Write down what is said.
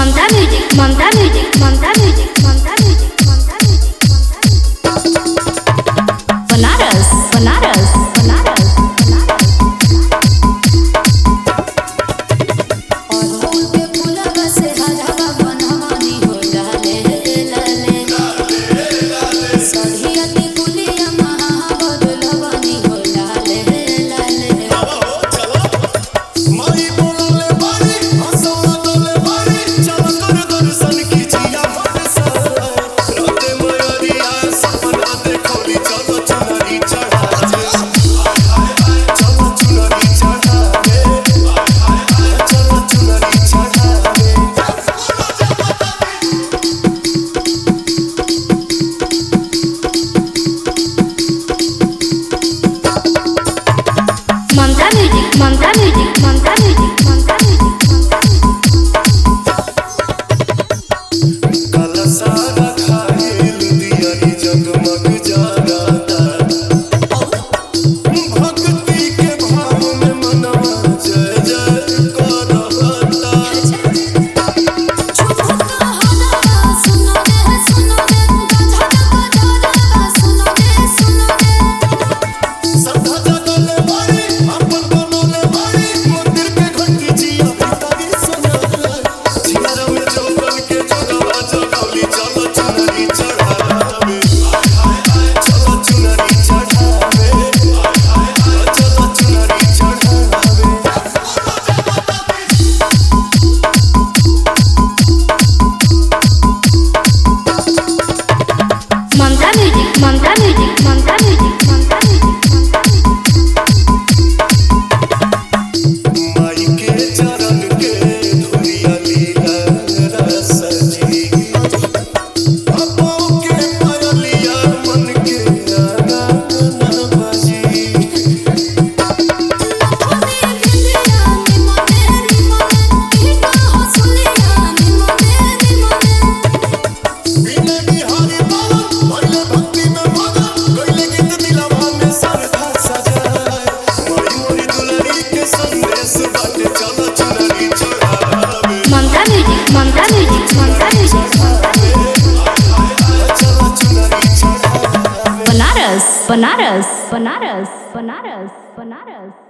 Mamta Music, Mamta Music, Mamta Music, Mamta Music, Mamta Music, Mamta Music. Banaras, Banaras, Banaras, Banaras. और फूल के फूलवा से हजावा बनवानी हो लाले लाले लाले सधिया ती फुलिया महाबदलवानी हो लाले लाले माई बोलाले बारी हंसवा डोले बारी चल कर दर्शन कीजिया बरसा राते मयरिया सपना देखोरी चल चुनरी चढ़ावे चल चुनरी चढ़ावे चल चुनरी चढ़ावे Mamta Music, Mamta Music, Mamta Music, Mamta Music, Mamta Music. काला सारा खाइल दियारी जगमग जाता भक्ति के भाव में मनवा जय जय करता झुमका हवा सुनो रे गजरा गजरा सुनो रे सदा जगले बारी अपन बनोले बारी मंदिर के घंटी जिया भीतरी सुनाले जियारा में चौकन के जगवा जगौली चल चुनरी चढ़ावे चल चुनरी चढ़ावे चल चुनरी चढ़ावे Mamta Music, Mamta Music, Mamta Music, Mamta Music, Mamta Music. माई के चरण के धुरिया लीला रस जी अपो के पायलिया मन के आंगन बजी लखने बिंदिया निमने हिका हसुलिया निमने बिने बिहारी बाबा भइले भक्ति में मगन गइले गीत दिलवा में सरधा सजाए मोरी मोरी दुलरी के संदेश बाटे चल चुनरी चढ़ावे Mamta Music, Mamta Music, Mamta Music, Mamta Music. चल चुनरी चढ़ावे Banaras, Banaras, Banaras, Banaras, Banaras.